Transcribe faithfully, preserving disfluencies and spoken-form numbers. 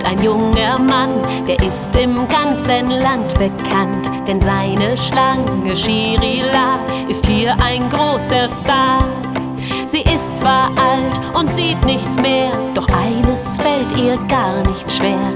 ein junger Mann, der ist im ganzen Land bekannt. Denn seine Schlange Shirila ist hier ein großer Star. Sie ist zwar alt und sieht nichts mehr, doch eines fällt ihr gar nicht schwer: